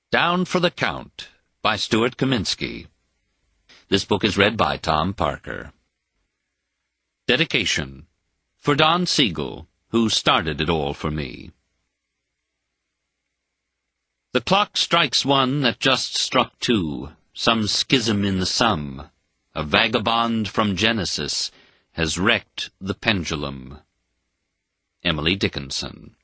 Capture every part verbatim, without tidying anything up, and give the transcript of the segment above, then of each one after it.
Down for the Count by Stuart Kaminsky. This book is read by Tom Parker. Dedication for Don Siegel, who started it all for me. The clock strikes one that just struck two, some schism in the sum. A vagabond from Genesis has wrecked the pendulum. Emily Dickinson.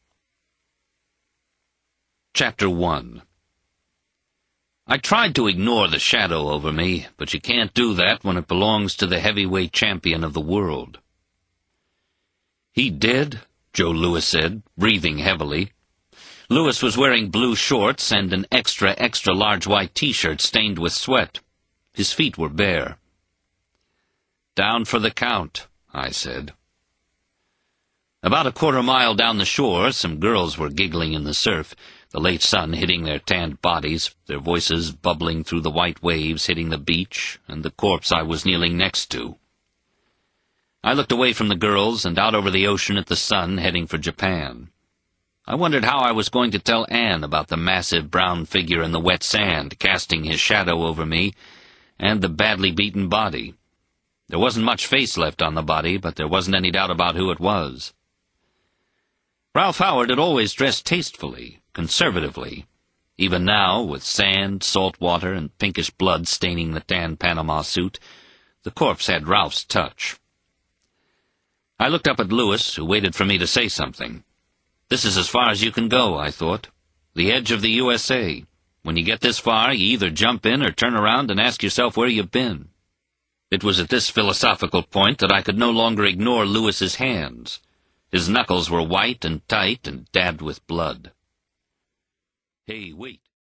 Chapter one. I tried to ignore the shadow over me, but you can't do that when it belongs to the heavyweight champion of the world. "He dead?" Joe Louis said, breathing heavily. Louis was wearing blue shorts and an extra, extra large white T-shirt stained with sweat. His feet were bare. "Down for the Count," I said. About a quarter mile down the shore, some girls were giggling in the surf, the late sun hitting their tanned bodies, their voices bubbling through the white waves hitting the beach and the corpse I was kneeling next to. I looked away from the girls and out over the ocean at the sun heading for Japan. I wondered how I was going to tell Anne about the massive brown figure in the wet sand casting his shadow over me and the badly beaten body. There wasn't much face left on the body, but there wasn't any doubt about who it was. Ralph Howard had always dressed tastefully, conservatively. Even now, with sand, salt water, and pinkish blood staining the tan Panama suit, the corpse had Ralph's touch. I looked up at Louis, who waited for me to say something. "This is as far as you can go," I thought. "The edge of the U S A. When you get this far, you either jump in or turn around and ask yourself where you've been." It was at this philosophical point that I could no longer ignore Louis's hands. His knuckles were white and tight and dabbed with blood. "Hey, wait."